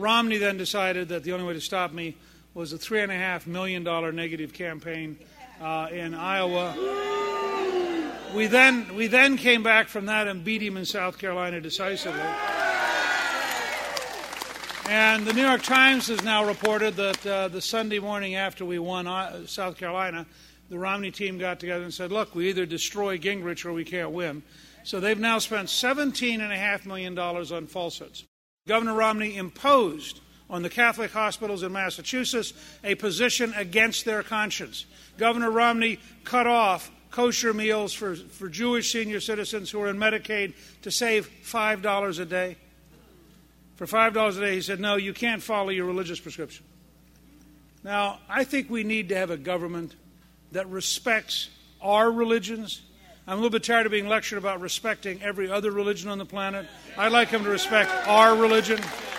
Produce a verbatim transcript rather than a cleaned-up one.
Romney then decided that the only way to stop me was a three and a half million dollar negative campaign uh, in Iowa. We then we then came back from that and beat him in South Carolina decisively. And the New York Times has now reported that uh, the Sunday morning after we won uh, South Carolina, the Romney team got together and said, look, we either destroy Gingrich or we can't win. So they've now spent seventeen point five million dollars on falsehoods. Governor Romney imposed on the Catholic hospitals in Massachusetts a position against their conscience. Governor Romney cut off kosher meals for, for Jewish senior citizens who are in Medicaid to save five dollars a day. For five dollars a day, he said, no, you can't follow your religious prescription. Now, I think we need to have a government that respects our religions. I'm a little bit tired of being lectured about respecting every other religion on the planet. I'd like him to respect our religion.